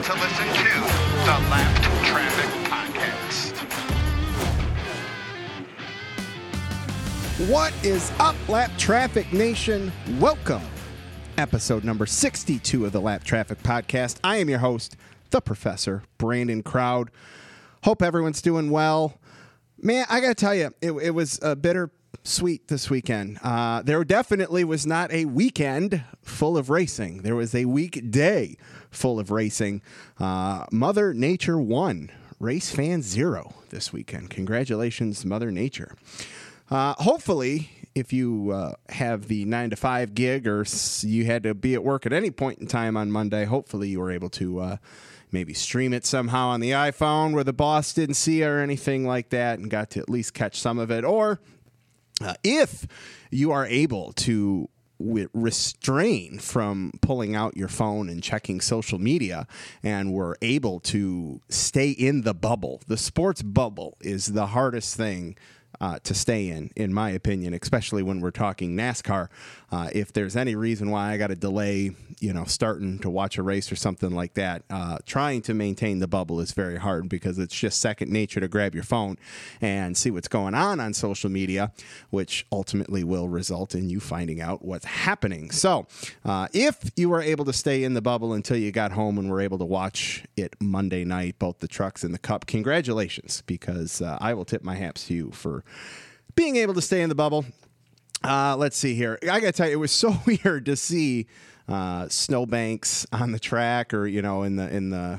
to listen to the Lapped Traffic Podcast. What is up, Lap Traffic Nation? Welcome. Episode number 62 of the Lap Traffic Podcast. I am your host, the Professor, Brandon Crowd. Hope everyone's doing well. Man, I got to tell you, it was a bittersweet this weekend. There definitely was not a weekend full of racing. There was a weekday full of racing. Mother Nature won. Race Fan 0 this weekend. Congratulations, Mother Nature. Hopefully, if you have the 9 to 5 gig or you had to be at work at any point in time on Monday, hopefully you were able to maybe stream it somehow on the iPhone where the boss didn't see or anything like that and got to at least catch some of it. Or if you are able to restrain from pulling out your phone and checking social media and were able to stay in the bubble. The sports bubble is the hardest thing to stay in my opinion, especially when we're talking NASCAR. If there's any reason why I got to delay, starting to watch a race or something like that, trying to maintain the bubble is very hard because it's just second nature to grab your phone and see what's going on social media, which ultimately will result in you finding out what's happening. So if you were able to stay in the bubble until you got home and were able to watch it Monday night, both the trucks and the cup, congratulations, because I will tip my hats to you for being able to stay in the bubble. Let's see here. I got to tell you, it was so weird to see snowbanks on the track or, in the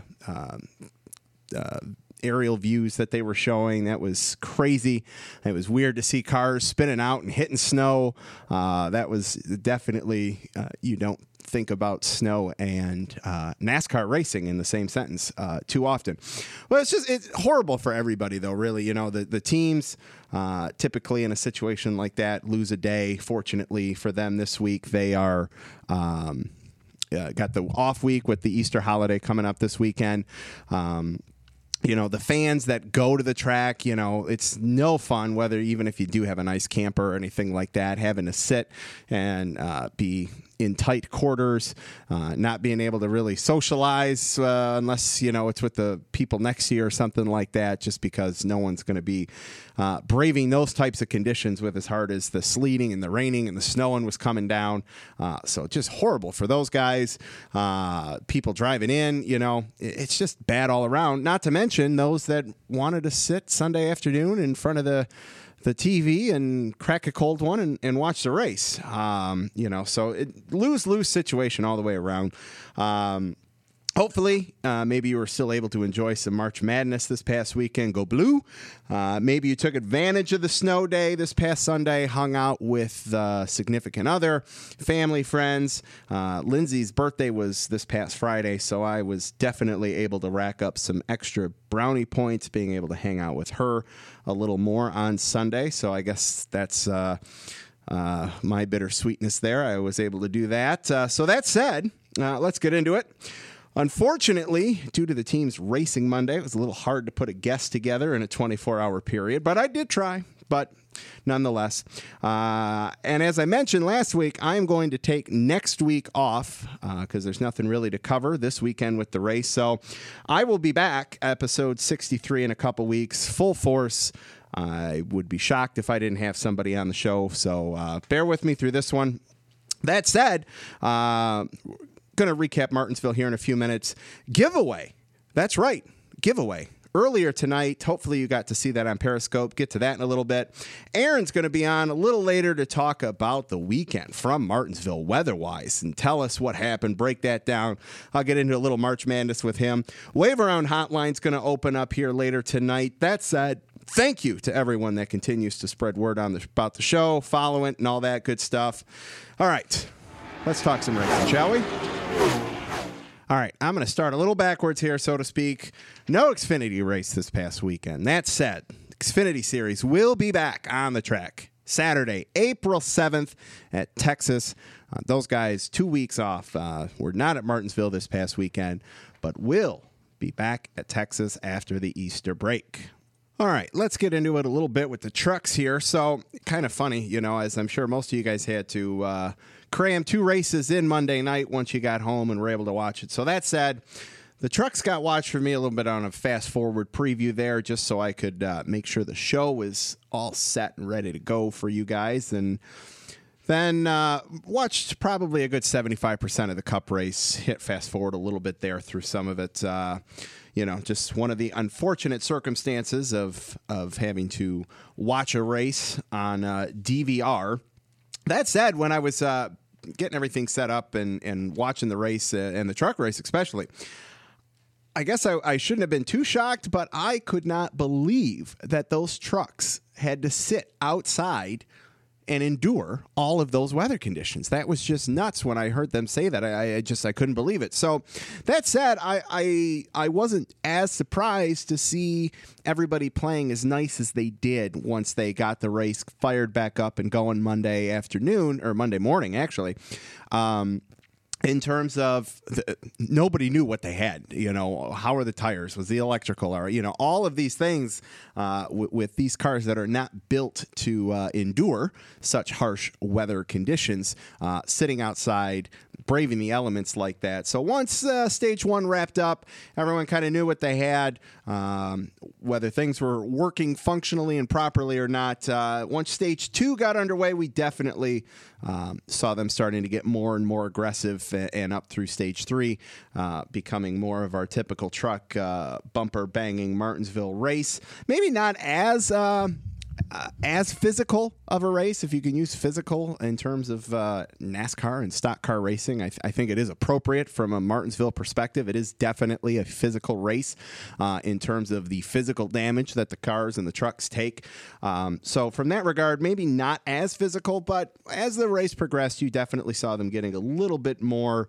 aerial views that they were showing. That was crazy. It was weird to see cars spinning out and hitting snow. That was definitely, you don't think about snow and NASCAR racing in the same sentence too often. Well, it's horrible for everybody, though, really. The teams typically in a situation like that lose a day. Fortunately for them this week, they are got the off week with the Easter holiday coming up this weekend. The fans that go to the track, it's no fun, whether even if you do have a nice camper or anything like that, having to sit and be in tight quarters, not being able to really socialize unless, it's with the people next to you or something like that, just because no one's going to be braving those types of conditions with as hard as the sleeting and the raining and the snowing was coming down. So just horrible for those guys. People driving in, it's just bad all around, not to mention those that wanted to sit Sunday afternoon in front of the TV and crack a cold one and watch the race. So lose-lose situation all the way around. Hopefully, maybe you were still able to enjoy some March Madness this past weekend. Go Blue. Maybe you took advantage of the snow day this past Sunday, hung out with significant other, family, friends. Lindsay's birthday was this past Friday, so I was definitely able to rack up some extra brownie points, being able to hang out with her a little more on Sunday. So I guess that's my bittersweetness there. I was able to do that. So that said, let's get into it. Unfortunately, due to the team's racing Monday, it was a little hard to put a guest together in a 24-hour period, but I did try. But nonetheless, and as I mentioned last week, I'm going to take next week off because there's nothing really to cover this weekend with the race. So I will be back, episode 63 in a couple weeks, full force. I would be shocked if I didn't have somebody on the show. So bear with me through this one. That said, going to recap Martinsville here in a few minutes. Giveaway. That's right. Giveaway. Earlier tonight, hopefully you got to see that on Periscope. Get to that in a little bit. Aaron's going to be on a little later to talk about the weekend from Martinsville weather-wise and tell us what happened, break that down. I'll get into a little March Madness with him. Wave Around Hotline's going to open up here later tonight. That said, thank you to everyone that continues to spread word about the show, follow it, and all that good stuff. All right, let's talk some racing, shall we? All right, I'm going to start a little backwards here, so to speak. No Xfinity race this past weekend. That said, Xfinity Series will be back on the track Saturday, April 7th at Texas. Those guys, 2 weeks off. Were not at Martinsville this past weekend, but will be back at Texas after the Easter break. All right, let's get into it a little bit with the trucks here. So, kind of funny, as I'm sure most of you guys had to cram 2 races in Monday night once you got home and were able to watch it. So that said, The trucks got watched for me a little bit on a fast forward preview there, just so I could make sure the show was all set and ready to go for you guys. And then watched probably a good 75% of the Cup race, hit fast forward a little bit there through some of it. Just one of the unfortunate circumstances of having to watch a race on DVR. That said, when I was getting everything set up and watching the race and the truck race especially, I guess I shouldn't have been too shocked, but I could not believe that those trucks had to sit outside and endure all of those weather conditions. That was just nuts when I heard them say that. I couldn't believe it. So that said, I wasn't as surprised to see everybody playing as nice as they did once they got the race fired back up and going Monday afternoon, or Monday morning, actually. In terms of nobody knew what they had, how are the tires? Was the electrical, or, all of these things with these cars that are not built to endure such harsh weather conditions, sitting outside, braving the elements like that. So once stage one wrapped up, everyone kind of knew what they had, whether things were working functionally and properly or not. Once stage two got underway, we definitely saw them starting to get more and more aggressive, and up through stage three, becoming more of our typical truck bumper banging Martinsville race. Maybe not as physical of a race, if you can use physical in terms of NASCAR and stock car racing. I think it is appropriate from a Martinsville perspective. It is definitely a physical race in terms of the physical damage that the cars and the trucks take. So from that regard, maybe not as physical, but as the race progressed, you definitely saw them getting a little bit more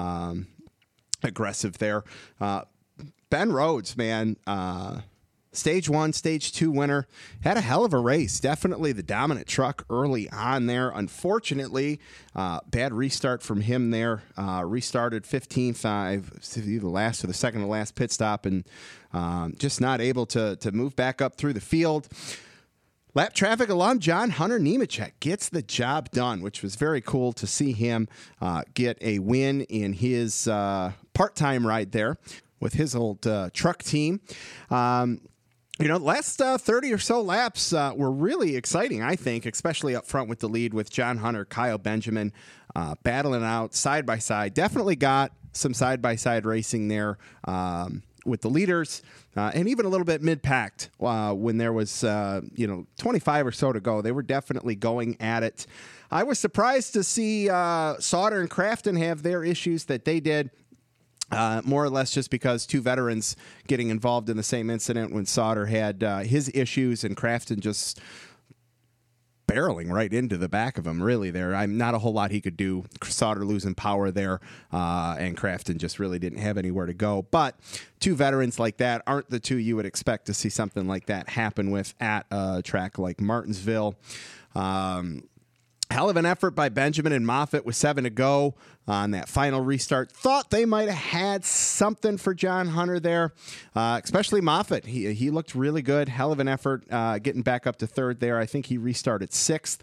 aggressive there. Ben Rhodes, man, Stage 1, Stage 2 winner. Had a hell of a race. Definitely the dominant truck early on there. Unfortunately, bad restart from him there. Restarted 15th, the last or the second to last pit stop, and just not able to move back up through the field. Lap Traffic alum John Hunter Nemechek gets the job done, which was very cool to see him get a win in his part-time ride there with his old truck team. The last 30 or so laps were really exciting, I think, especially up front with the lead with John Hunter, Kyle Benjamin battling out side by side. Definitely got some side-by-side racing there with the leaders, and even a little bit mid-packed when there was 25 or so to go. They were definitely going at it. I was surprised to see Sauter and Crafton have their issues that they did. More or less just because two veterans getting involved in the same incident when Sauter had his issues and Crafton just barreling right into the back of him, really, there. I'm not a whole lot he could do. Sauter losing power there, and Crafton just really didn't have anywhere to go. But two veterans like that aren't the two you would expect to see something like that happen with at a track like Martinsville. Hell of an effort by Benjamin and Moffitt with 7 to go on that final restart. Thought they might have had something for John Hunter there, especially Moffitt. He looked really good. Hell of an effort getting back up to third there. I think he restarted 6th.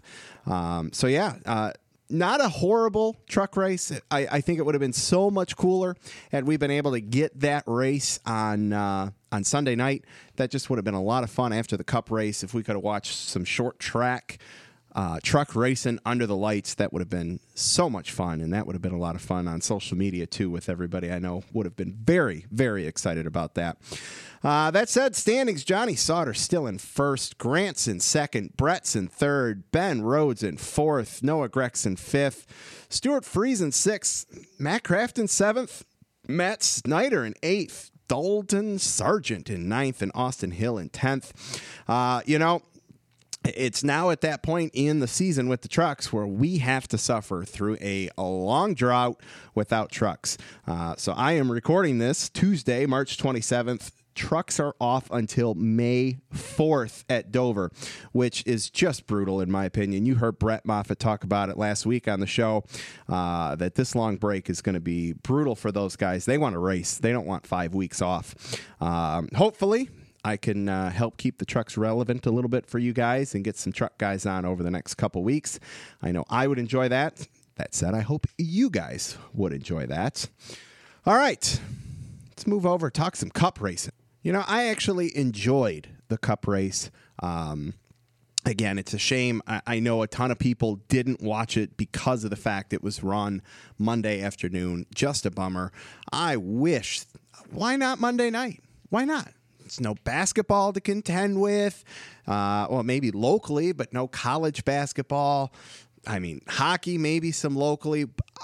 Not a horrible truck race. I think it would have been so much cooler had we been able to get that race on Sunday night. That just would have been a lot of fun after the Cup race. If we could have watched some short track truck racing under the lights, that would have been so much fun, and that would have been a lot of fun on social media too with everybody I know. Would have been very, very excited about that. That said, standings, Johnny Sauter still in first, Grant's in second, Brett's in third, Ben Rhodes in fourth, Noah Gregson fifth, Stuart Fries in sixth, Matt Crafton seventh, Matt Snyder in eighth, Dalton Sargent in ninth, and Austin Hill in 10th. It's now at that point in the season with the trucks where we have to suffer through a long drought without trucks. So I am recording this Tuesday, March 27th. Trucks are off until May 4th at Dover, which is just brutal in my opinion. You heard Brett Moffitt talk about it last week on the show, that this long break is going to be brutal for those guys. They want to race. They don't want 5 weeks off. Hopefully, I can help keep the trucks relevant a little bit for you guys and get some truck guys on over the next couple weeks. I know I would enjoy that. That said, I hope you guys would enjoy that. All right. let's move over, talk some Cup racing. You know, I actually enjoyed the Cup race. Again, it's a shame. I know a ton of people didn't watch it because of the fact it was run Monday afternoon. Just a bummer. I wish, why not Monday night? Why not? There's no basketball to contend with. Well, maybe locally, but no college basketball. I mean, hockey, maybe some locally.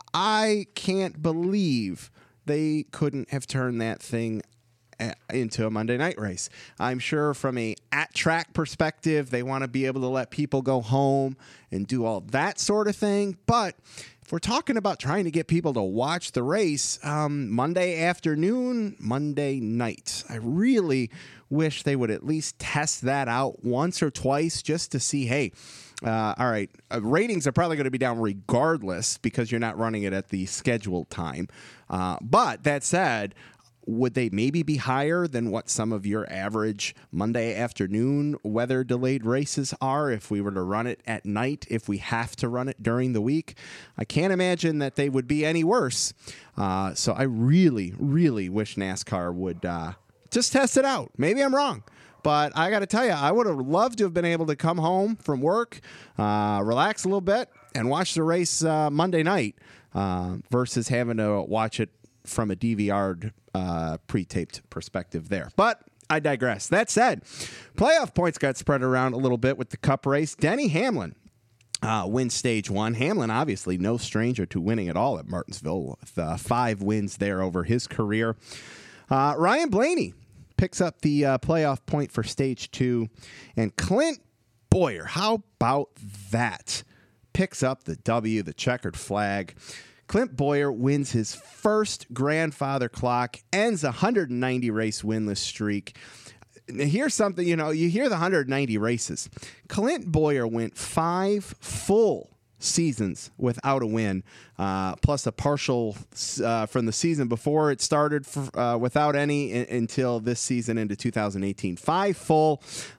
I can't believe they couldn't have turned that thing into a Monday night race. I'm sure from a at-track perspective, they want to be able to let people go home and do all that sort of thing. But if we're talking about trying to get people to watch the race, Monday afternoon, Monday night, I really wish they would at least test that out once or twice just to see, hey, all right, ratings are probably going to be down regardless because you're not running it at the scheduled time. But that said, would they maybe be higher than what some of your average Monday afternoon weather delayed races are if we were to run it at night, if we have to run it during the week? I can't imagine that they would be any worse. So I really, really wish NASCAR would just test it out. Maybe I'm wrong. But I got to tell you, I would have loved to have been able to come home from work, relax a little bit, and watch the race Monday night versus having to watch it from a DVR'd pre-taped perspective there. But I digress. That said, playoff points got spread around a little bit with the Cup race. Denny Hamlin wins stage one. Hamlin, obviously, no stranger to winning at all at Martinsville with 5 wins there over his career. Ryan Blaney picks up the playoff point for stage 2. And Clint Bowyer, how about that? Picks up the W, the checkered flag. Clint Bowyer wins his first grandfather clock, ends a 190 race winless streak. Here's something, you hear the 190 races. Clint Bowyer went 5 full seasons without a win, plus a partial from the season before it started without any until this season into 2018. 5 full,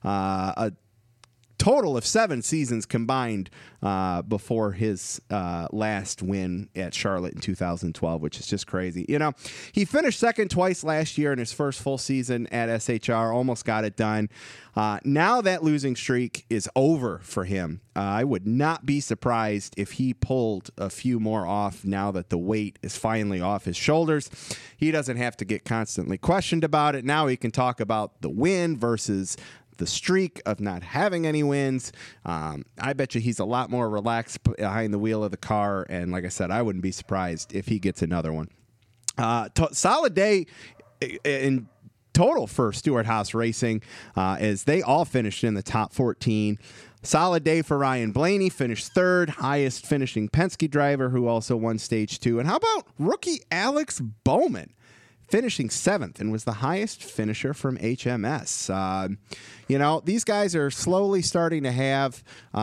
a total of 7 seasons combined before his last win at Charlotte in 2012, which is just crazy. He finished second twice last year in his first full season at SHR, almost got it done. Now that losing streak is over for him. I would not be surprised if he pulled a few more off now that the weight is finally off his shoulders. He doesn't have to get constantly questioned about it. Now he can talk about the win versus the streak of not having any wins. I bet you he's a lot more relaxed behind the wheel of the car. And like I said, I wouldn't be surprised if he gets another one. Solid day in total for Stewart-Haas Racing as they all finished in the top 14. Solid day for Ryan Blaney, finished third, highest finishing Penske driver who also won stage 2. And how about rookie Alex Bowman? Finishing 7th and was the highest finisher from HMS. These guys are slowly starting to have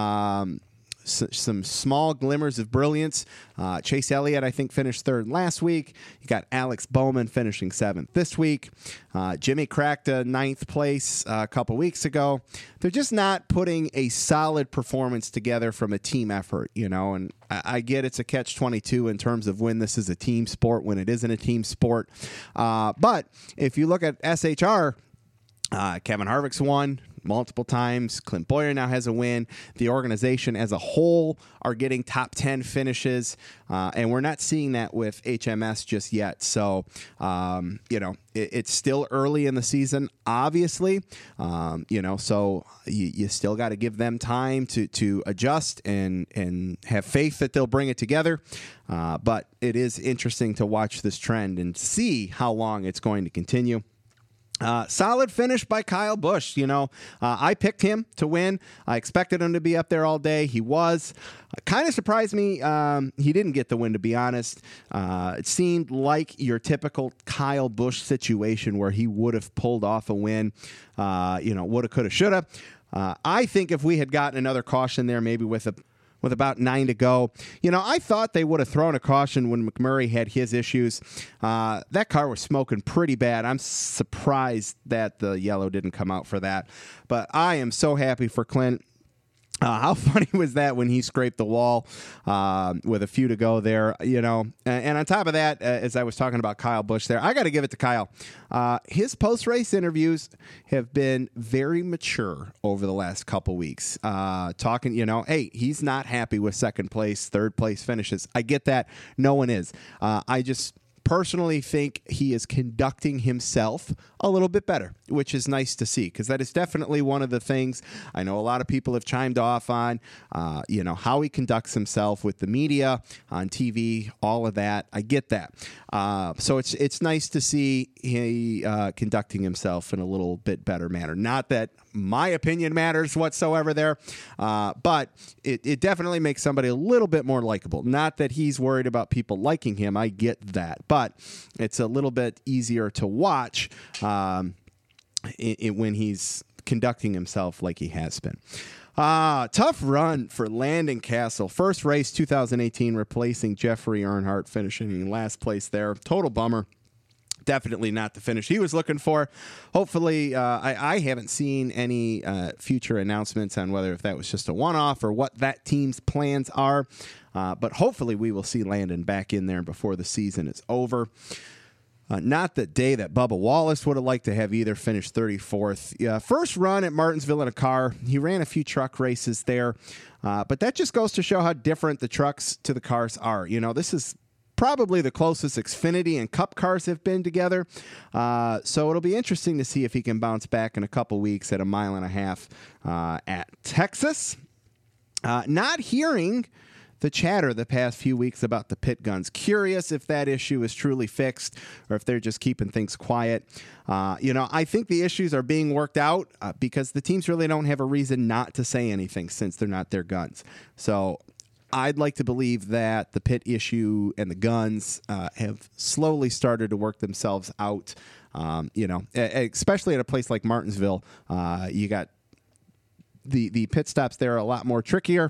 some small glimmers of brilliance. Chase Elliott, I think, finished 3rd last week. You got Alex Bowman finishing 7th this week. Jimmy cracked a 9th place a couple weeks ago. They're just not putting a solid performance together from a team effort, and I get it's a catch-22 in terms of when this is a team sport, when it isn't a team sport. But if you look at SHR, Kevin Harvick's won multiple times. Clint Bowyer now has a win. The organization as a whole are getting top 10 finishes, and we're not seeing that with HMS just yet. So, it's still early in the season, obviously. So you still got to give them time to adjust and have faith that they'll bring it together. But it is interesting to watch this trend and see how long it's going to continue. Solid finish by Kyle Busch. I picked him to win. I expected him to be up there all day. He was. Kind of surprised me he didn't get the win, to be honest. It seemed like your typical Kyle Busch situation where he would have pulled off a win. Woulda, coulda, shoulda. I think if we had gotten another caution there, maybe with about 9 to go. I thought they would have thrown a caution when McMurray had his issues. That car was smoking pretty bad. I'm surprised that the yellow didn't come out for that. But I am so happy for Clint. How funny was that when he scraped the wall with a few to go there, And on top of that, as I was talking about Kyle Busch there, I got to give it to Kyle. His post-race interviews have been very mature over the last couple weeks. Talking, hey, he's not happy with second place, third place finishes. I get that. No one is. I just personally think he is conducting himself a little bit better, which is nice to see, because that is definitely one of the things I know a lot of people have chimed off on, how he conducts himself with the media, on TV, all of that. I get that. So it's nice to see he conducting himself in a little bit better manner. Not that my opinion matters whatsoever there, but it definitely makes somebody a little bit more likable. Not that he's worried about people liking him. I get that. But it's a little bit easier to watch when he's conducting himself like he has been. Tough run for Landon Cassill. First race 2018, replacing Jeffrey Earnhardt, finishing in last place there. Total bummer. Definitely not the finish he was looking for. Hopefully, I haven't seen any future announcements on whether if that was just a one-off or what that team's plans are. But hopefully we will see Landon back in there before the season is over. Not the day that Bubba Wallace would have liked to have either, finished 34th. First run at Martinsville in a car. He ran a few truck races there. But that just goes to show how different the trucks to the cars are. This is probably the closest Xfinity and Cup cars have been together. So it'll be interesting to see if he can bounce back in a couple weeks at a 1.5 miles at Texas. Not hearing the chatter the past few weeks about the pit guns. Curious if that issue is truly fixed or if they're just keeping things quiet. I think the issues are being worked out because the teams really don't have a reason not to say anything since they're not their guns. So I'd like to believe that the pit issue and the guns have slowly started to work themselves out. Especially at a place like Martinsville, you got the pit stops there are a lot more trickier,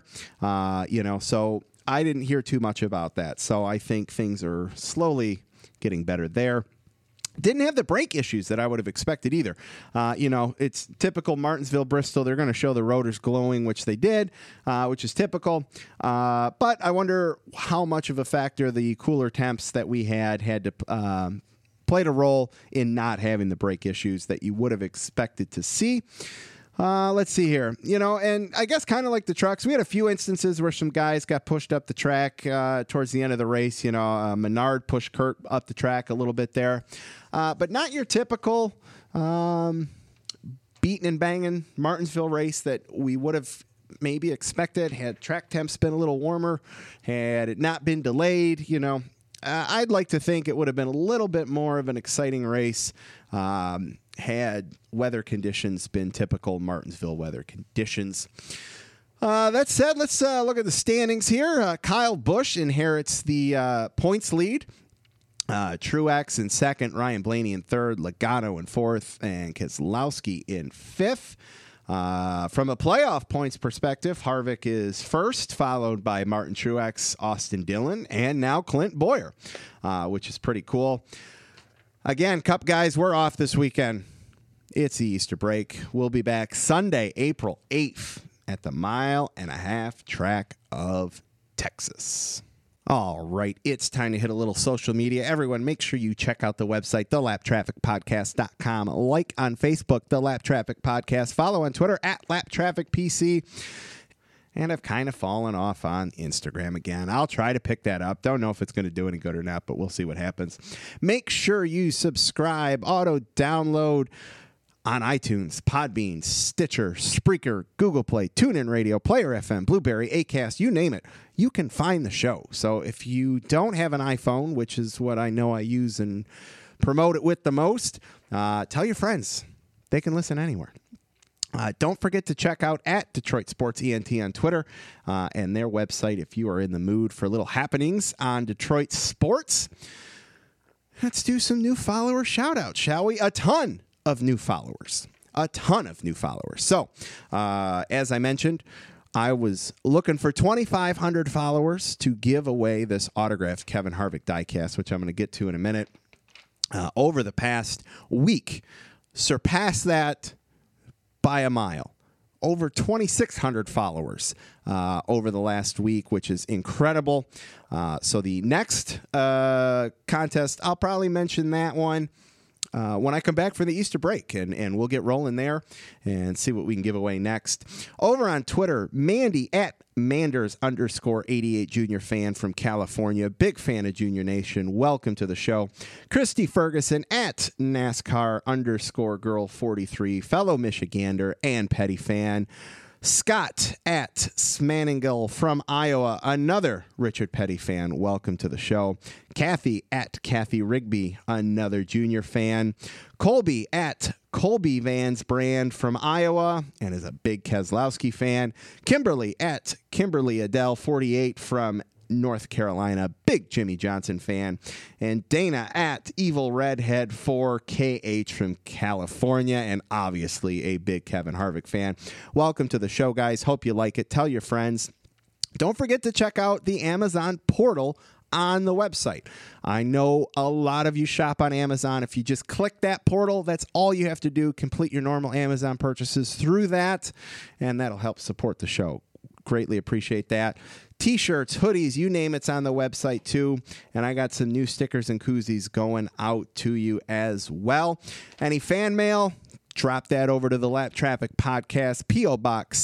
so I didn't hear too much about that. So I think things are slowly getting better there. Didn't have the brake issues that I would have expected either. It's typical Martinsville, Bristol. They're going to show the rotors glowing, which they did, which is typical. But I wonder how much of a factor the cooler temps that we had to played a role in not having the brake issues that you would have expected to see. Let's see here. And I guess kind of like the trucks, we had a few instances where some guys got pushed up the track towards the end of the race. Menard pushed Kurt up the track a little bit there. But not your typical beating and banging Martinsville race that we would have maybe expected had track temps been a little warmer, had it not been delayed. I'd like to think it would have been a little bit more of an exciting race had weather conditions been typical Martinsville weather conditions. That said, let's look at the standings here. Kyle Busch inherits the points lead. Truex in second, Ryan Blaney in third, Logano in fourth, and Keselowski in fifth. From a playoff points perspective, Harvick is first, followed by Martin Truex, Austin Dillon, and now Clint Bowyer, which is pretty cool. Again, Cup guys, we're off this weekend. It's the Easter break. We'll be back Sunday, April 8th at the 1.5 mile track of Texas. All right, it's time to hit a little social media. Everyone, make sure you check out the website, thelaptrafficpodcast.com. Like on Facebook, The Lap Traffic Podcast. Follow on Twitter, @LapTrafficPC. And I've kind of fallen off on Instagram again. I'll try to pick that up. Don't know if it's going to do any good or not, but we'll see what happens. Make sure you subscribe, auto-download on iTunes, Podbean, Stitcher, Spreaker, Google Play, TuneIn Radio, Player FM, Blueberry, Acast, you name it. You can find the show. So if you don't have an iPhone, which is what I know I use and promote it with the most, tell your friends. They can listen anywhere. Don't forget to check out @Detroit Sports ENT on Twitter and their website if you are in the mood for little happenings on Detroit sports. Let's do some new follower shout-outs, shall we? A ton of new followers. So, as I mentioned, I was looking for 2,500 followers to give away this autographed Kevin Harvick diecast, which I'm going to get to in a minute. Over the past week, surpassed that by a mile. over 2,600 followers over the last week, which is incredible. So the next contest, I'll probably mention that one when I come back for the Easter break, and we'll get rolling there and see what we can give away next. Over on Twitter, Mandy at Manders_88 Junior fan from California. Big fan of Junior Nation. Welcome to the show. Christy Ferguson at NASCAR_girl43, fellow Michigander and Petty fan. Scott at Smanningle from Iowa, another Richard Petty fan. Welcome to the show. Kathy at Kathy Rigby, another Junior fan. Colby at Colby Vans Brand from Iowa and is a big Keselowski fan. Kimberly at Kimberly Adele 48 from North Carolina, big Jimmy Johnson fan. And Dana at Evil Redhead 4KH from California, and obviously a big Kevin Harvick fan. Welcome to the show, guys. Hope you like it. Tell your friends. Don't forget to check out the Amazon portal on the website. I know a lot of you shop on Amazon. If you just click that portal, that's all you have to do. Complete your normal Amazon purchases through that, and that'll help support the show. Greatly appreciate that. T-shirts, hoodies, you name it's on the website too. And I got some new stickers and koozies going out to you as well. Any fan mail, drop that over to the Lap Traffic Podcast, P.O. Box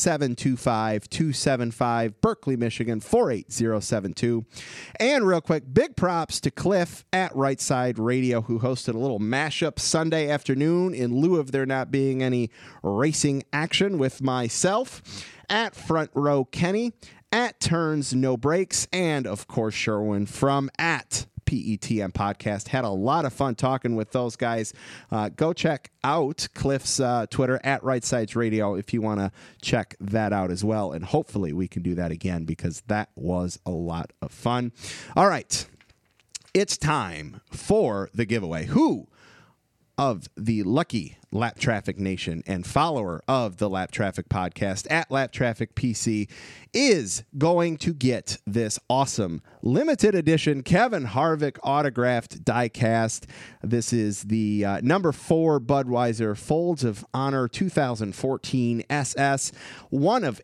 725-275, Berkeley, Michigan 48072. And real quick, big props to Cliff at Right Side Radio, who hosted a little mashup Sunday afternoon in lieu of there not being any racing action with myself. At Front Row Kenny, at Turns No Breaks, and of course Sherwin from at PETM Podcast. Had a lot of fun talking with those guys. Go check out Cliff's Twitter at Right Sides Radio if you want to check that out as well. And hopefully we can do that again because that was a lot of fun. All right, it's time for the giveaway. Who of the lucky Lap Traffic Nation and follower of the Lap Traffic Podcast at Lap Traffic PC is going to get this awesome limited edition Kevin Harvick autographed diecast. This is the number 4 Budweiser Folds of Honor 2014 SS, one of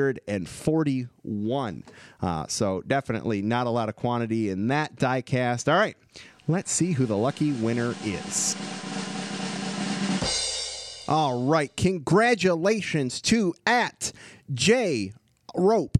841. So definitely not a lot of quantity in that diecast. All right, let's see who the lucky winner is. All right, congratulations to at J-Rope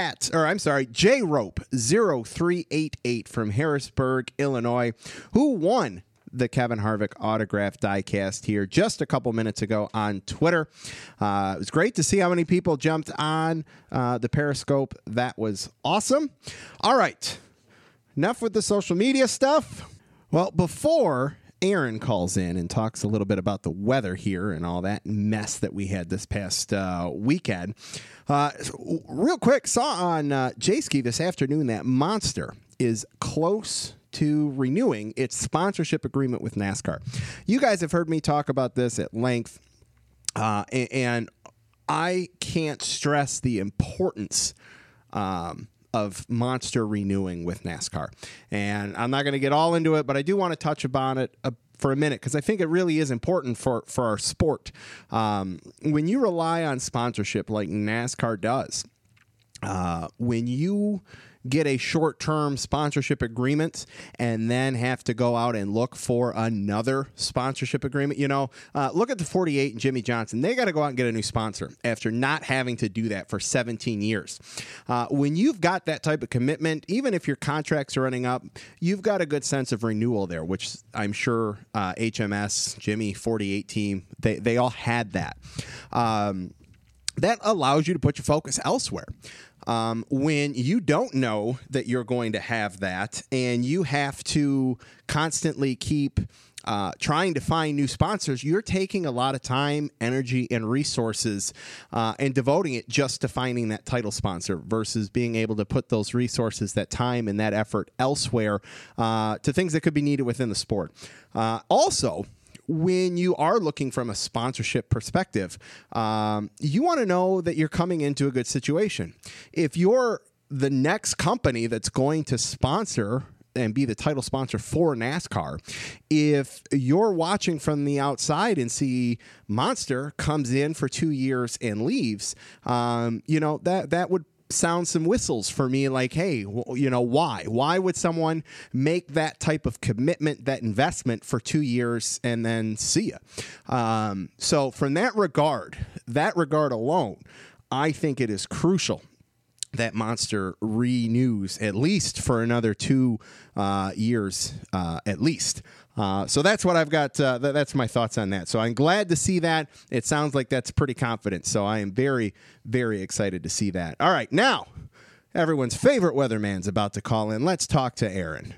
0388 from Harrisburg, Illinois, who won the Kevin Harvick autograph diecast here just a couple minutes ago on Twitter. It was great to see how many people jumped on the Periscope. That was awesome. All right, enough with the social media stuff. Well, before Aaron calls in and talks a little bit about the weather here and all that mess that we had this past weekend. Real quick, saw on J-Ski this afternoon that Monster is close to renewing its sponsorship agreement with NASCAR. You guys have heard me talk about this at length, and I can't stress the importance of Monster renewing with NASCAR. And I'm not going to get all into it, but I do want to touch upon it for a minute because I think it really is important for our sport. When you rely on sponsorship like NASCAR does, when you get a short-term sponsorship agreement and then have to go out and look for another sponsorship agreement. You know, look at the 48 and Jimmy Johnson. They got to go out and get a new sponsor after not having to do that for 17 years. When you've got that type of commitment, even if your contracts are running up, you've got a good sense of renewal there, which I'm sure HMS, Jimmy, 48 team, they all had that. That allows you to put your focus elsewhere. When you don't know that you're going to have that and you have to constantly keep trying to find new sponsors, you're taking a lot of time, energy, and resources and devoting it just to finding that title sponsor versus being able to put those resources, that time, and that effort elsewhere to things that could be needed within the sport. Also, when you are looking from a sponsorship perspective, you want to know that you're coming into a good situation. If you're the next company that's going to sponsor and be the title sponsor for NASCAR. If you're watching from the outside and see Monster comes in for 2 years and leaves, that would sound some whistles for me, like, hey, why would someone make that type of commitment, that investment for 2 years and then see ya? So from that regard alone, I think it is crucial that Monster renews at least for another 2 years at least. So that's what I've got. That's my thoughts on that. So I'm glad to see that. It sounds like that's pretty confident. So I am very, very excited to see that. All right, now everyone's favorite weatherman's about to call in. Let's talk to Aaron.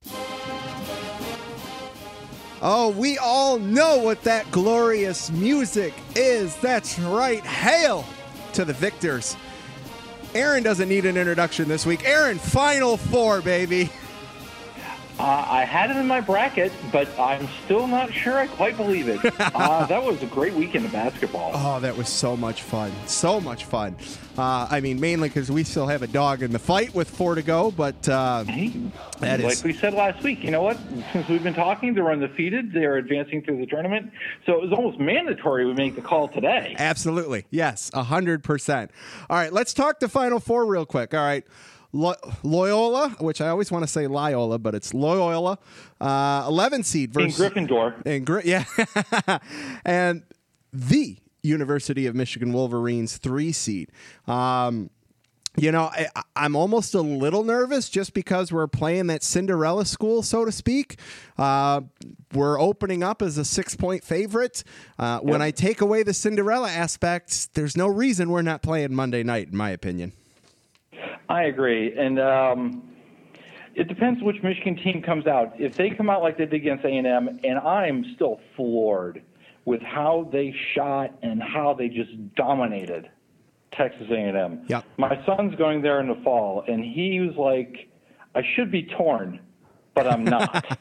Oh, we all know what that glorious music is. That's right. Hail to the victors. Aaron doesn't need an introduction this week. Aaron, Final Four, baby. I had it in my bracket, but I'm still not sure I quite believe it. That was a great weekend of basketball. Oh, that was so much fun. So much fun. Mainly because we still have a dog in the fight with 4 to go, but like we said last week, you know what? Since we've been talking, they're undefeated. They're advancing through the tournament. So it was almost mandatory we make the call today. Absolutely. Yes, 100%. All right, let's talk the Final Four real quick. All right. Loyola, which I always want to say Loyola, but it's Loyola, 11 seed versus in Gryffindor. Yeah, and the University of Michigan Wolverines 3 seed. I'm almost a little nervous just because we're playing that Cinderella school, so to speak. We're opening up as a 6-point favorite. When I take away the Cinderella aspect, there's no reason we're not playing Monday night, in my opinion. I agree, and it depends which Michigan team comes out. If they come out like they did against A&M, and I'm still floored with how they shot and how they just dominated Texas A&M. Yep. My son's going there in the fall, and he was like, I should be torn, but I'm not.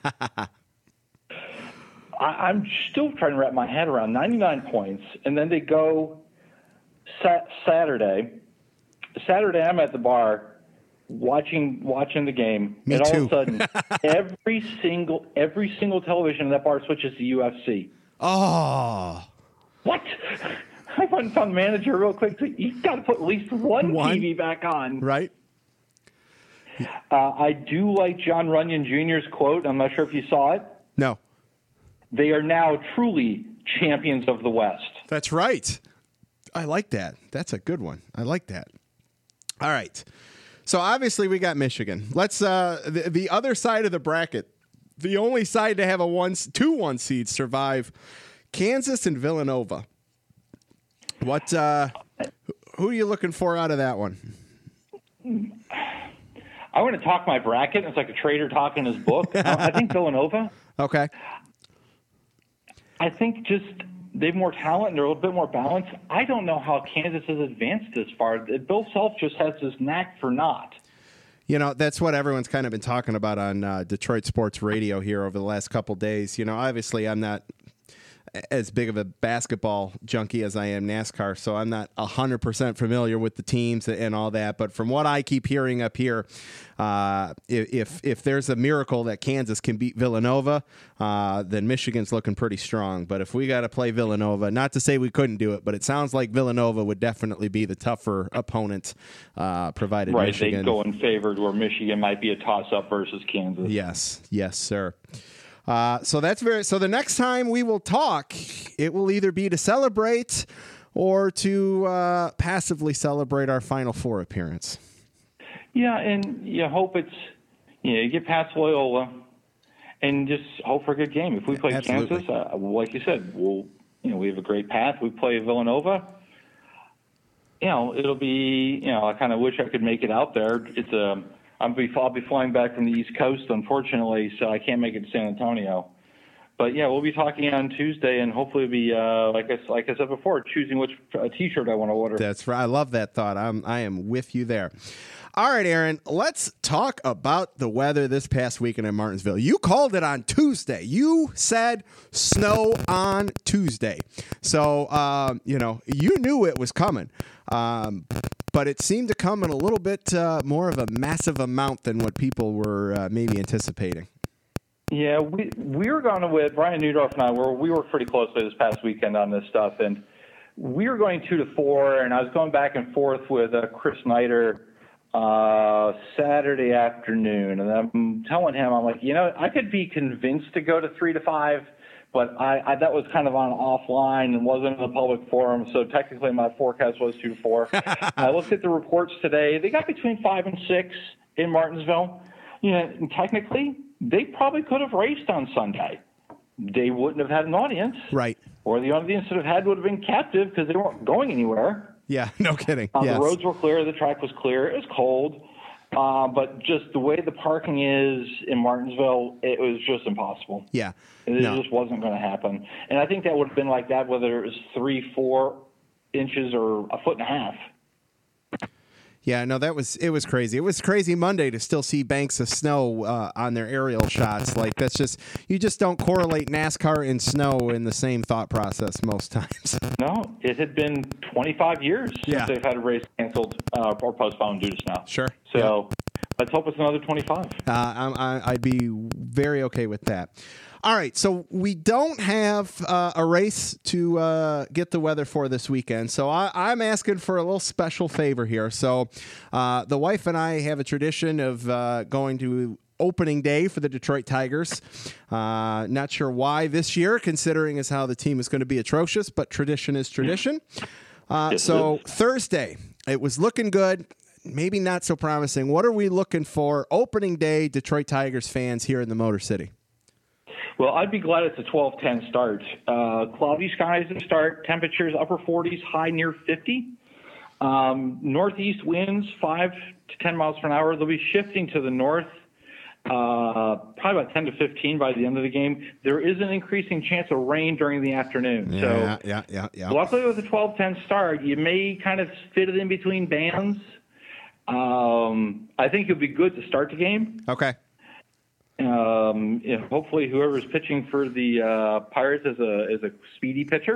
I'm still trying to wrap my head around 99 points, and then they go Saturday, I'm at the bar watching the game, Me and all too. of a sudden, every single television in that bar switches to UFC. Oh, What? I went and found the manager real quick. So you got to put at least one TV back on. Right. I do like John Runyon Jr.'s quote. I'm not sure if you saw it. No. They are now truly champions of the West. That's right. I like that. That's a good one. I like that. All right. So obviously we got Michigan. Let's the other side of the bracket. The only side to have a 2-1 seed survive, Kansas and Villanova. What who are you looking for out of that one? I want to talk my bracket. It's like a trader talking his book. I think Villanova. Okay. I think just they have more talent and they're a little bit more balanced. I don't know how Kansas has advanced this far. Bill Self just has this knack for not. That's what everyone's kind of been talking about on Detroit Sports Radio here over the last couple days. Obviously I'm not as big of a basketball junkie as I am NASCAR, so I'm not 100% familiar with the teams and all that. But from what I keep hearing up here, if there's a miracle that Kansas can beat Villanova, then Michigan's looking pretty strong. But if we got to play Villanova, not to say we couldn't do it, but it sounds like Villanova would definitely be the tougher opponent, provided right, Michigan. They go in favored where Michigan might be a toss-up versus Kansas. Yes, sir. So the next time we will talk, it will either be to celebrate or to passively celebrate our Final Four appearance. Yeah, and you hope you get past Loyola and just hope for a good game. If we play Absolutely. Kansas, like you said, we have a great path. We play Villanova. It'll be, I kind of wish I could make it out there. I'll be flying back from the East Coast, unfortunately, so I can't make it to San Antonio. But yeah, we'll be talking on Tuesday, and hopefully, it'll be like I said before, choosing which T-shirt I want to order. That's right. I love that thought. I am with you there. All right, Aaron. Let's talk about the weather this past weekend in Martinsville. You called it on Tuesday. You said snow on Tuesday, so you knew it was coming. but it seemed to come in a little bit more of a massive amount than what people were maybe anticipating. Yeah, we were going with Brian Newdorf and I. We worked pretty closely this past weekend on this stuff, and we were going 2-4, and I was going back and forth with Chris Snyder Saturday afternoon, and I'm telling him, I'm like, I could be convinced to go to 3-5, but I that was kind of on offline and wasn't in the public forum, so technically my forecast was 2-4. I looked at the reports today; they got between 5 and 6 in Martinsville. And technically, they probably could have raced on Sunday. They wouldn't have had an audience, right? Or the audience that have had would have been captive because they weren't going anywhere. Yeah, no kidding. The roads were clear. The track was clear. It was cold. But just the way the parking is in Martinsville, it was just impossible. Yeah. It just wasn't going to happen. And I think that would have been like that whether it was 3-4 inches or a foot and a half. Yeah, no, it was crazy. It was crazy Monday to still see banks of snow on their aerial shots. Like, you just don't correlate NASCAR and snow in the same thought process most times. No, it had been 25 years since they've had a race canceled or postponed due to snow. Sure. So let's hope it's another 25. I'd be very okay with that. All right, so we don't have a race to get the weather for this weekend, so I'm asking for a little special favor here. So the wife and I have a tradition of going to opening day for the Detroit Tigers. Not sure why this year, considering as how the team is going to be atrocious, but tradition is tradition. So Thursday, it was looking good. Maybe not so promising. What are we looking for opening day, Detroit Tigers fans here in the Motor City? Well, I'd be glad it's a 12:10 start. Cloudy skies to start, temperatures upper 40s, high near 50. Northeast winds 5 to 10 miles per hour. They'll be shifting to the north, probably about 10 to 15 by the end of the game. There is an increasing chance of rain during the afternoon. Yeah. Luckily, with a 12:10 start, you may kind of fit it in between bands. I think it would be good to start the game. Okay. Hopefully, whoever's pitching for the Pirates is a speedy pitcher.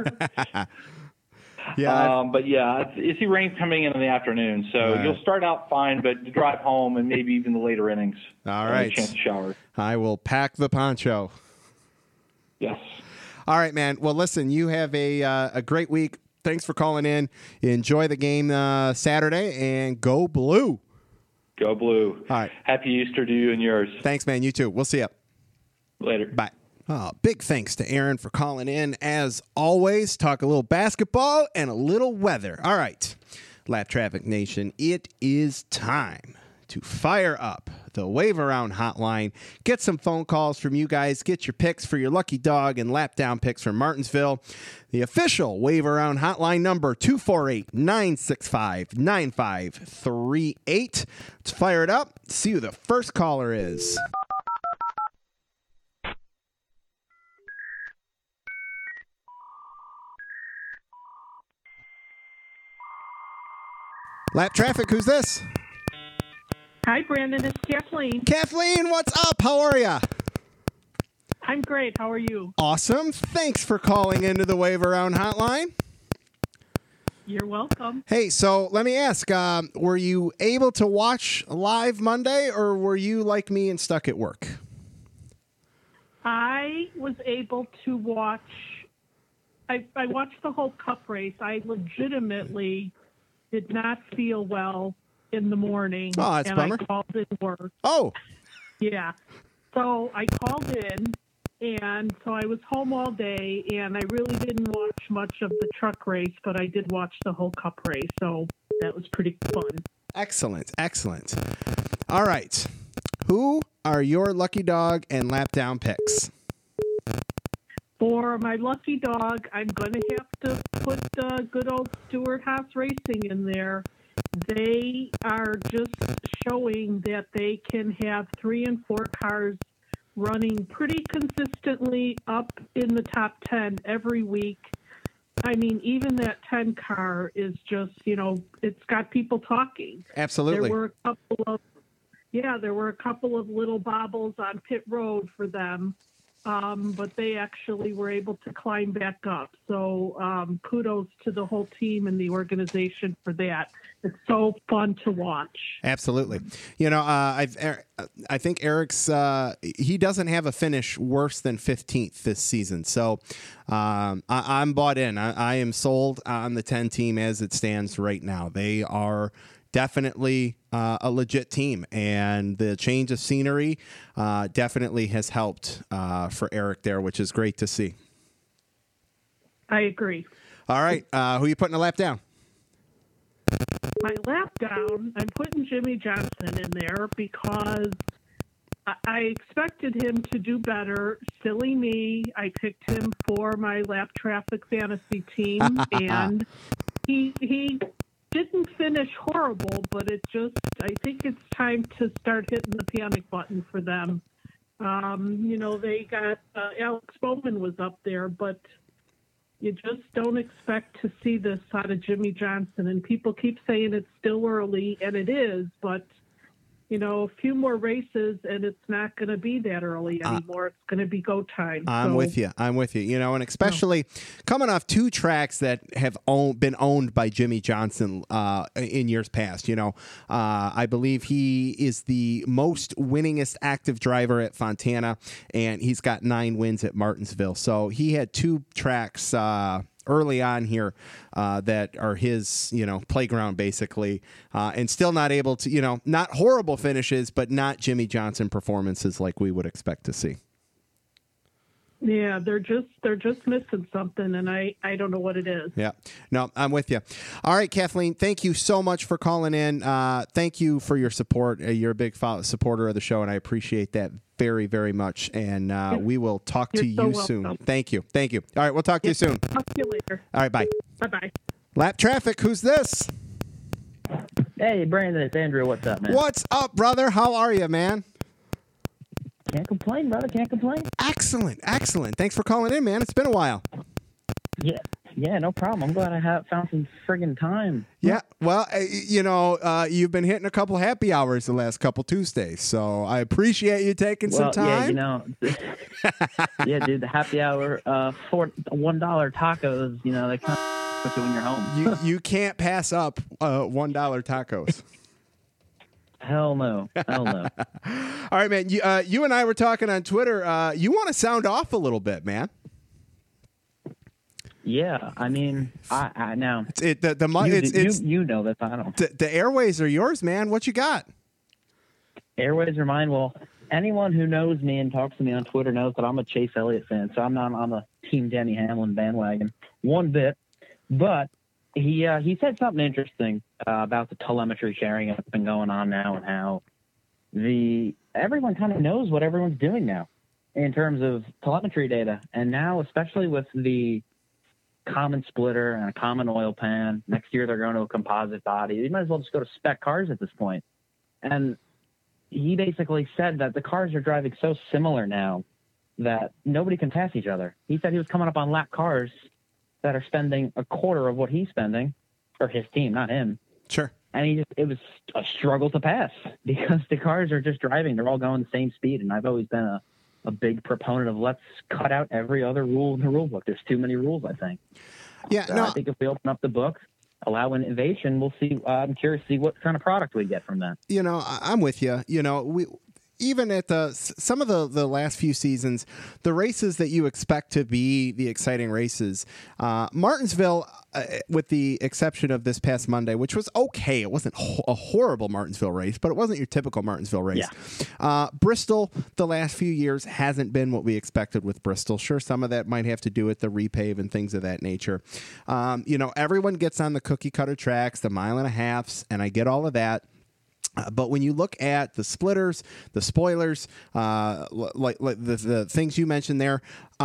But you see rain coming in the afternoon, so you'll start out fine, but to drive home and maybe even the later innings. All right. A chance to shower. I will pack the poncho. Yes. All right, man. Well, listen, you have a great week. Thanks for calling in. Enjoy the game Saturday, and go Blue. Go Blue. All right. Happy Easter to you and yours. Thanks, man. You too. We'll see you. Later. Bye. Oh, big thanks to Aaron for calling in. As always, talk a little basketball and a little weather. All right, Lap Traffic Nation, it is time to fire up the Wave Around hotline. Get some phone calls from you guys. Get your picks for your lucky dog and lap down picks from Martinsville. The official Wave Around hotline number 248-965-9538. Let's fire it up. See who the first caller is. Lap Traffic, who's this? Hi, Brandon. It's Kathleen. Kathleen, what's up? How are you? I'm great. How are you? Awesome. Thanks for calling into the Wave Around hotline. You're welcome. Hey, so let me ask, were you able to watch live Monday, or were you like me and stuck at work? I was able to watch. I watched the whole Cup race. I legitimately did not feel well in the morning. Oh, that's a bummer. I called in work. Oh. Yeah. So I called in, and so I was home all day, and I really didn't watch much of the truck race, but I did watch the whole Cup race, so that was pretty fun. Excellent. All right. Who are your lucky dog and lap down picks? For my lucky dog, I'm going to have to put good old Stewart Haas Racing in there. They are just showing that they can have 3 and 4 cars running pretty consistently up in the top 10 every week. I mean, even that 10 car is just, it's got people talking. Absolutely. There were a couple of little bobbles on pit road for them. but they actually were able to climb back up. So kudos to the whole team and the organization for that. It's so fun to watch. Absolutely. You know, I think Eric's he doesn't have a finish worse than 15th this season. So I'm bought in. I am sold on the 10 team as it stands right now. They are definitely a legit team, and the change of scenery definitely has helped for Eric there, which is great to see. I agree. All right. Who are you putting a lap down? My lap down, I'm putting Jimmy Johnson in there because I expected him to do better. Silly me. I picked him for my lap traffic fantasy team, and he didn't finish horrible, but I think it's time to start hitting the panic button for them. They got, Alex Bowman was up there, but you just don't expect to see this out of Jimmy Johnson. And people keep saying it's still early, and it is, but a few more races, and it's not going to be that early anymore. It's going to be go time. I'm with you. And especially coming off two tracks that have been owned by Jimmy Johnson in years past. I believe he is the most winningest active driver at Fontana, and he's got 9 wins at Martinsville. So he had two tracks early on here that are his, playground basically, and still not able to, not horrible finishes, but not Jimmy Johnson performances like we would expect to see. Yeah, they're just missing something, and I don't know what it is. Yeah, no, I'm with you. All right, Kathleen, thank you so much for calling in. Thank you for your support. You're a big supporter of the show, and I appreciate that very, very much. And we will talk to you soon. Thank you. All right, we'll talk to you soon. Talk to you later. All right, bye. Bye-bye. Lap Traffic, who's this? Hey, Brandon, it's Andrew. What's up, man? What's up, brother? How are you, man? Can't complain, brother. Can't complain. Excellent. Thanks for calling in, man. It's been a while. Yeah, no problem. I'm glad I found some friggin' time. Yeah, well, you've been hitting a couple happy hours the last couple Tuesdays, so I appreciate you taking some time. Yeah, dude, the happy hour for $1 tacos, they kind of put you in your home. You can't pass up $1 tacos. Hell no. All right, man. You and I were talking on Twitter. You want to sound off a little bit, man. Yeah, I mean, I now. You know that I don't. The airways are yours, man. What you got? Airways are mine. Well, anyone who knows me and talks to me on Twitter knows that I'm a Chase Elliott fan, so I'm not on the Team Denny Hamlin bandwagon one bit. But he said something interesting about the telemetry sharing that's been going on now, and how everyone kind of knows what everyone's doing now in terms of telemetry data, and now especially with the common splitter and a common oil pan. Next year they're going to a composite body. You might as well just go to spec cars at this point. And he basically said that the cars are driving so similar now that nobody can pass each other. He said he was coming up on lap cars that are spending a quarter of what he's spending, or his team, not him. Sure. And it was a struggle to pass because the cars are just driving. They're all going the same speed. And I've always been a big proponent of let's cut out every other rule in the rule book. There's too many rules, I think. Yeah, I think if we open up the book, allow innovation, we'll see. I'm curious to see what kind of product we get from that. I'm with you. Even at some of the last few seasons, the races that you expect to be the exciting races, Martinsville, with the exception of this past Monday, which was okay. It wasn't a horrible Martinsville race, but it wasn't your typical Martinsville race. Yeah. Bristol, the last few years, hasn't been what we expected with Bristol. Sure, some of that might have to do with the repave and things of that nature. Everyone gets on the cookie cutter tracks, the 1.5 miles, and I get all of that. But when you look at the splitters, the spoilers, like the things you mentioned there,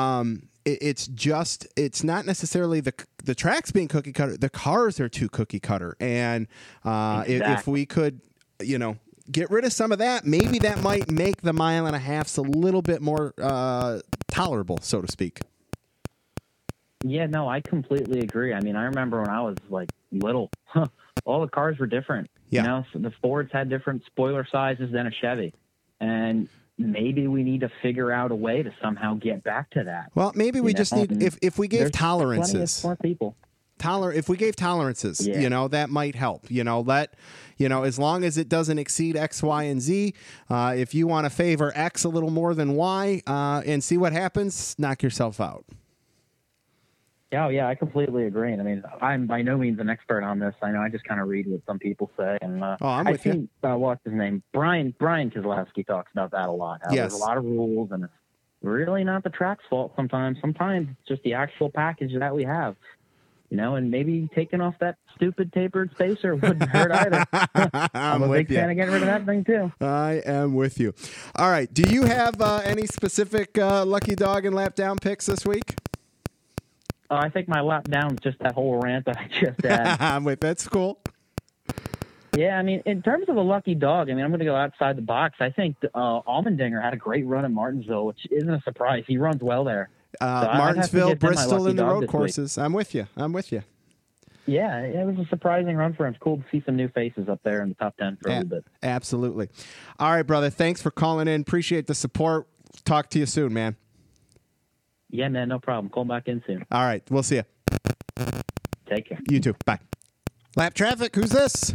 it's not necessarily the tracks being cookie cutter. The cars are too cookie cutter, and exactly. if we could, get rid of some of that, maybe that might make the 1.5 miles a little bit more tolerable, so to speak. Yeah, no, I completely agree. I mean, I remember when I was little, all the cars were different. Yeah. So the Fords had different spoiler sizes than a Chevy. And maybe we need to figure out a way to somehow get back to that. Well, maybe we just need, if we gave There's plenty of tolerances. smart people. If we gave tolerances, Yeah. that might help. As long as it doesn't exceed X, Y, and Z. If you want to favor X a little more than Y and see what happens, knock yourself out. Oh, yeah, I completely agree. I mean, I'm by no means an expert on this. I know I just kind of read what some people say. And I'm with you. What's his name? Brian Kozlowski talks about that a lot. How Yes. There's a lot of rules, and it's really not the track's fault sometimes. Sometimes it's just the actual package that we have. And maybe taking off that stupid tapered spacer wouldn't hurt either. I'm a big fan of getting rid of that thing, too. I am with you. All right. Do you have any specific lucky dog and lap down picks this week? I think my lap down is just that whole rant that I just had. That's cool. Yeah, I mean, in terms of a lucky dog, I'm going to go outside the box. I think Allmendinger had a great run at Martinsville, which isn't a surprise. He runs well there. Martinsville, Bristol, and the road week. courses. I'm with you. Yeah, it was a surprising run for him. It's cool to see some new faces up there in the top 10 for a little bit. Absolutely. All right, brother. Thanks for calling in. Appreciate the support. Talk to you soon, man. Yeah, man, no problem. Call back in soon. All right. We'll see you. Take care. You too. Bye. Lap traffic. Who's this?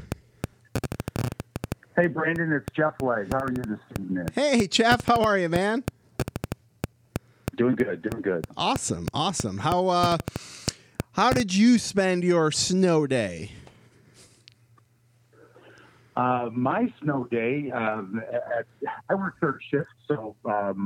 Hey, Brandon, it's Jeff Legg. How are you this evening? Hey, Jeff. How are you, man? Doing good. Awesome. How did you spend your snow day? My snow day, I work third shift, so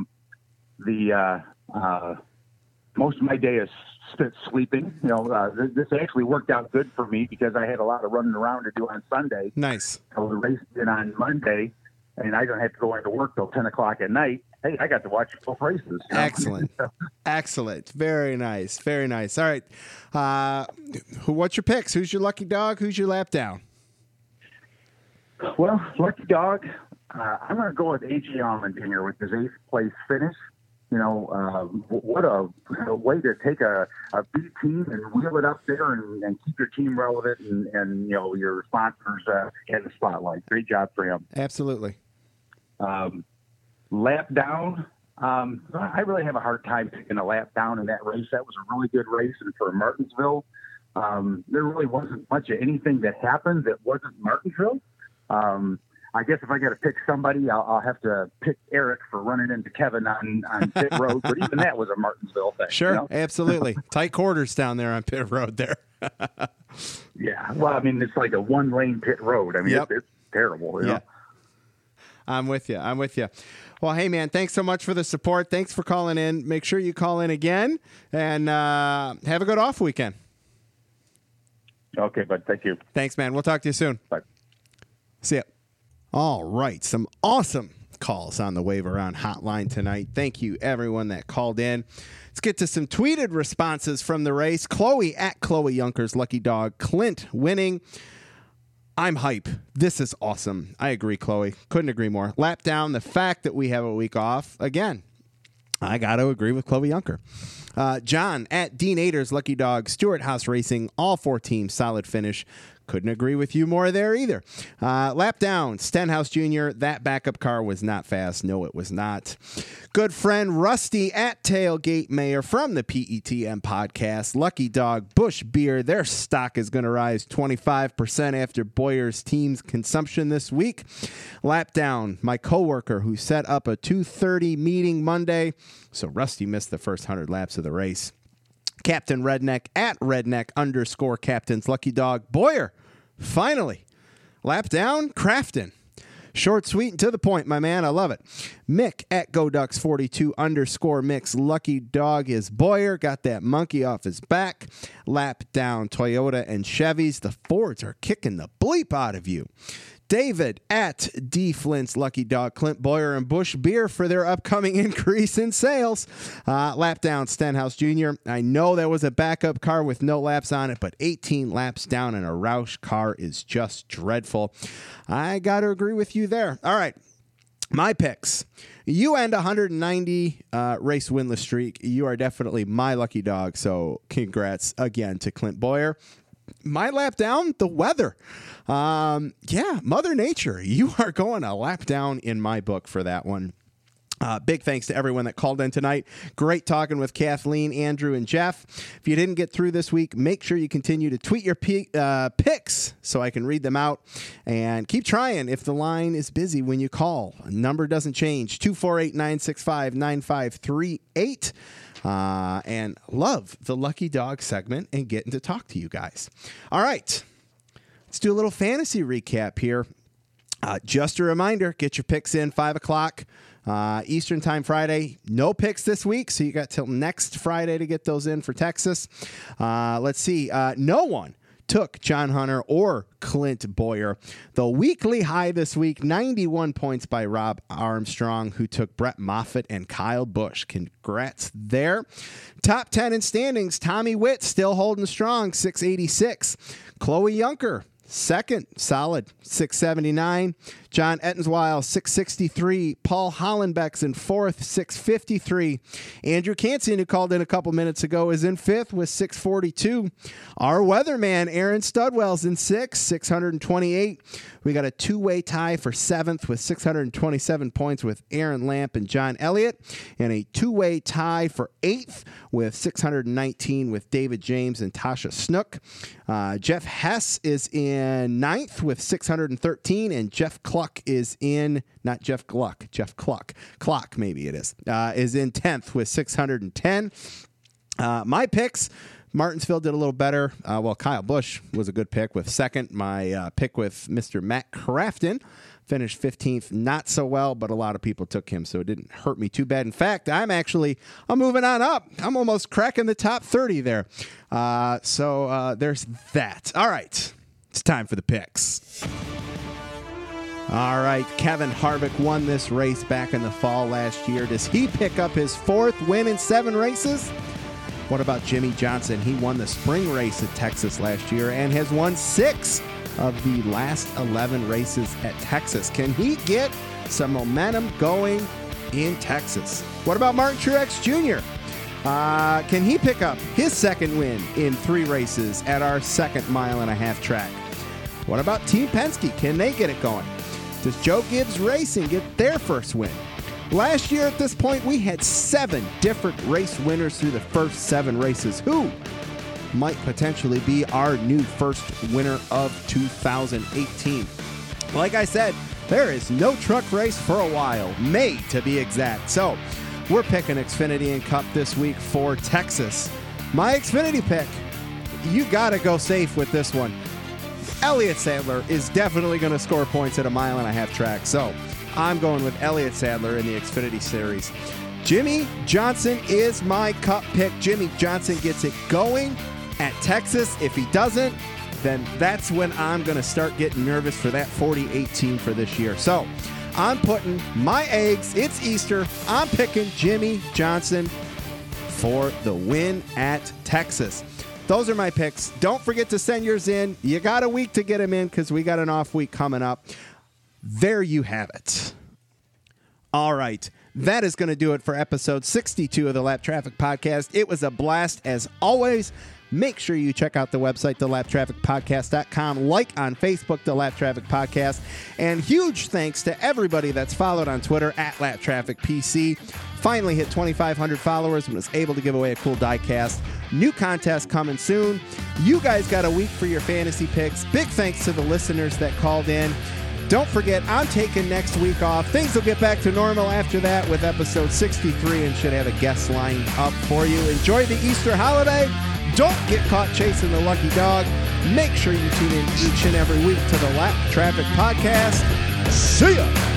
most of my day is spent sleeping. This actually worked out good for me because I had a lot of running around to do on Sunday. Nice. I was racing on Monday, and I don't have to go into work till 10 o'clock at night. Hey, I got to watch both races. Excellent. Excellent. Very nice. Very nice. All right. What's your picks? Who's your lucky dog? Who's your lap down? Well, lucky dog, I'm going to go with A.J. Allmendinger with his 8th place finish. What a way to take a B team and wheel it up there and keep your team relevant and your sponsors in the spotlight. Great job for him. Absolutely. Lap down, I really have a hard time picking a lap down in that race. That was a really good race, and for Martinsville, there really wasn't much of anything that happened that wasn't Martinsville. I guess if I got to pick somebody, I'll have to pick Eric for running into Kevin on pit road, but even that was a Martinsville thing. Sure, absolutely. Tight quarters down there on pit road there. Yeah, well, I mean, it's like a 1-lane pit road. I mean, it's terrible. You know? I'm with you. Well, hey, man, thanks so much for the support. Thanks for calling in. Make sure you call in again, and have a good off weekend. Okay, bud. Thank you. Thanks, man. We'll talk to you soon. Bye. See ya. All right. Some awesome calls on the Wave Around hotline tonight. Thank you, everyone that called in. Let's get to some tweeted responses from the race. Chloe at Chloe Yunkers, lucky dog. Clint winning. I'm hype. This is awesome. I agree, Chloe. Couldn't agree more. Lap down, the fact that we have a week off. Again, I got to agree with Chloe Yunker. John at Dean Aders, lucky dog. Stewart House Racing, all 4 teams, solid finish. Couldn't agree with you more there either. Lap down, Stenhouse Jr., that backup car was not fast. No, it was not. Good friend Rusty at Tailgate Mayor from the PETM podcast. Lucky Dog, Busch Beer, their stock is going to rise 25% after Boyer's team's consumption this week. Lap down, my coworker who set up a 2:30 meeting Monday, so Rusty missed the first 100 laps of the race. Captain Redneck at Redneck_Captain's lucky dog. Boyer, finally. Lap down, Crafton. Short, sweet, and to the point, my man. I love it. Mick at GoDucks42_Mick's lucky dog is Boyer. Got that monkey off his back. Lap down, Toyota and Chevys. The Fords are kicking the bleep out of you. David at D. Flint's lucky dog, Clint Boyer and Busch Beer for their upcoming increase in sales. Lap down, Stenhouse Jr. I know there was a backup car with no laps on it, but 18 laps down in a Roush car is just dreadful. I got to agree with you there. All right. My picks. You end 190 race winless streak. You are definitely my lucky dog. So congrats again to Clint Boyer. My lap down, the weather. Mother Nature. You are going a lap down in my book for that one. Big thanks to everyone that called in tonight. Great talking with Kathleen, Andrew, and Jeff. If you didn't get through this week, make sure you continue to tweet your picks so I can read them out. And keep trying if the line is busy when you call. Number doesn't change, 248-965-9538. And love the Lucky Dog segment and getting to talk to you guys. All right, let's do a little fantasy recap here. Just a reminder, get your picks in 5 o'clock. Eastern time Friday. No picks this week, so you got till next Friday to get those in for Texas. Let's see. No one took John Hunter or Clint Boyer. The weekly high this week, 91 points by Rob Armstrong, who took Brett Moffitt and Kyle Busch. Congrats there. Top 10 in standings, Tommy Witt still holding strong, 686. Chloe Yunker, second, solid, 679. John Ettensweil, 663. Paul Hollenbeck's in fourth, 653. Andrew Cansian, who called in a couple minutes ago, is in fifth with 642. Our weatherman, Aaron Studwell's in sixth, 628. We got a two-way tie for seventh with 627 points with Aaron Lamp and John Elliott, and a two-way tie for eighth with 619 with David James and Tasha Snook. Jeff Hess is in ninth with 613, and Jeff Cluck is in, not Jeff Gluck, Jeff Cluck, Clock maybe it is in 10th with 610. My picks, Martinsville did a little better. Kyle Busch was a good pick with second. My pick with Mr. Matt Crafton finished 15th, not so well, but a lot of people took him, so it didn't hurt me too bad. In fact, I'm moving on up. I'm almost cracking the top 30 there. So there's that. All right, it's time for the picks. All right, Kevin Harvick won this race back in the fall last year. Does he pick up his fourth win in 7 races? What about Jimmy Johnson? He won the spring race at Texas last year and has won 6 of the last 11 races at Texas. Can he get some momentum going in Texas? What about Martin Truex Jr.? Can he pick up his second win in 3 races at our second mile-and-a-half track? What about Team Penske? Can they get it going? Does Joe Gibbs Racing get their first win? Last year at this point, we had 7 different race winners through the first 7 races. Who might potentially be our new first winner of 2018? Like I said, there is no truck race for a while, May to be exact. So we're picking Xfinity and Cup this week for Texas. My Xfinity pick, you got to go safe with this one. Elliott Sadler is definitely going to score points at a mile-and-a-half track. So I'm going with Elliott Sadler in the Xfinity Series. Jimmy Johnson is my Cup pick. Jimmy Johnson gets it going at Texas. If he doesn't, then that's when I'm going to start getting nervous for that 40-18 for this year. So I'm putting my eggs. It's Easter. I'm picking Jimmy Johnson for the win at Texas. Those are my picks. Don't forget to send yours in. You got a week to get them in because we got an off week coming up. There you have it. All right. That is going to do it for episode 62 of the Lap Traffic Podcast. It was a blast as always. Make sure you check out the website, thelaptrafficpodcast.com. Like on Facebook, The Lap Traffic Podcast. And huge thanks to everybody that's followed on Twitter at LapTrafficPC. Finally hit 2,500 followers and was able to give away a cool diecast. New contest coming soon. You guys got a week for your fantasy picks. Big thanks to the listeners that called in. Don't forget, I'm taking next week off. Things will get back to normal after that with episode 63 and should have a guest lined up for you. Enjoy the Easter holiday. Don't get caught chasing the lucky dog. Make sure you tune in each and every week to the Lap Traffic Podcast. See ya!